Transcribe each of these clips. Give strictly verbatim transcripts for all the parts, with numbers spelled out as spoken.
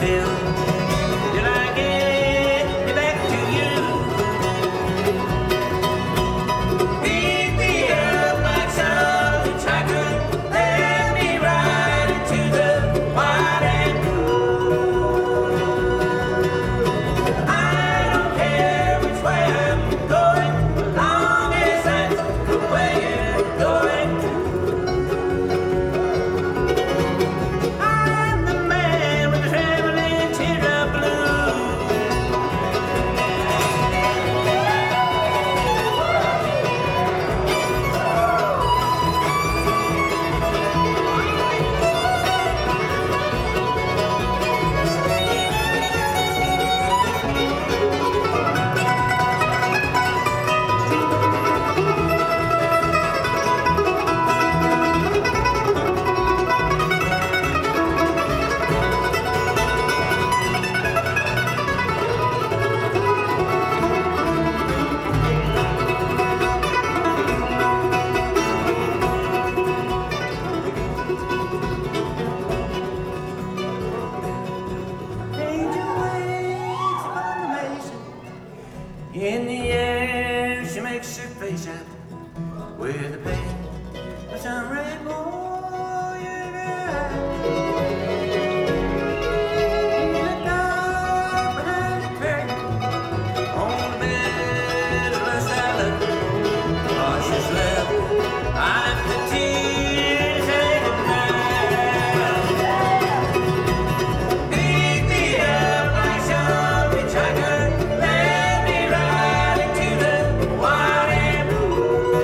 still till I get you back to you. Pick me up like some hitchhiker, let me ride into the wide and blue. I don't care which way I'm going, as long as that's the way you're going. I'm the man with the traveling teardrop blues. Angel waits upon the mason. In the air, she makes her face out with a pain of some red boy in her eye. In the dark behind the curtain, on the bed of her salad, while she slept, I left the tears hanging down. Pick me up like some hitchhiker, let me ride into the wide and blue.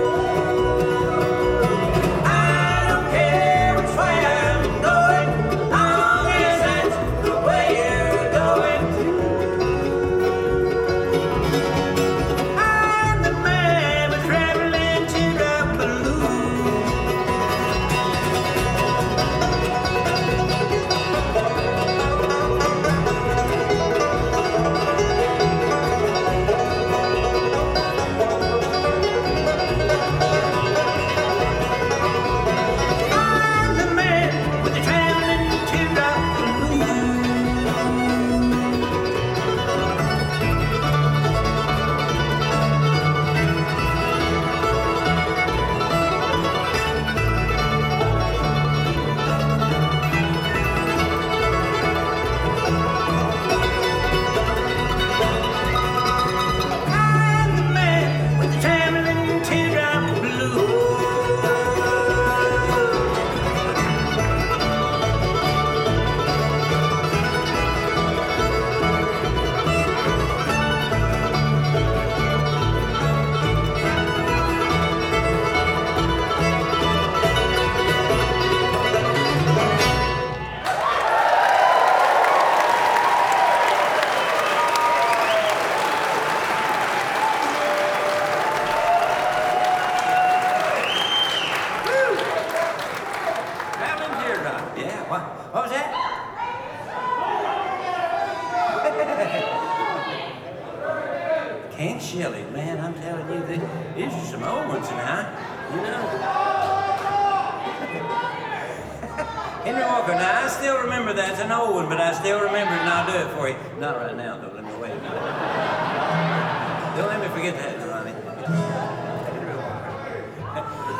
I don't care which way I'm going, long as that's the way you're going. I'm the man with traveling teardrop blues. I'm the man with the traveling teardrop blues. I'm the man with the traveling teardrop blues. Traveling teardrop. Yeah, what, what was that? Can't Shelley, man, I'm telling you, th- these are some old ones now, you know. Henry Walker, now I still remember that's an old one, but I still remember it and I'll do it for you. Not right now, though, let me wait a minute. Don't let me forget that.